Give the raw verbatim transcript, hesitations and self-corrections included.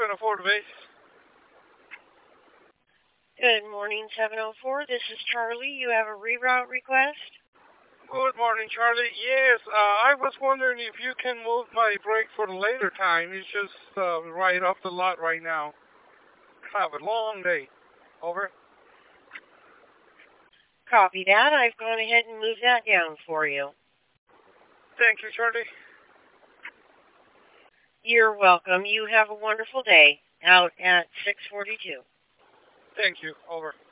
seven oh four to base. Good morning, seven oh four. This is Charlie. You have a reroute request? Good morning, Charlie. Yes, uh, I was wondering if you can move my break for the later time. It's just uh, right off the lot right now. Have a long day. Over. Copy that. I've gone ahead and moved that down for you. Thank you, Charlie. You're welcome. You have a wonderful day out at six forty-two. Thank you. Over.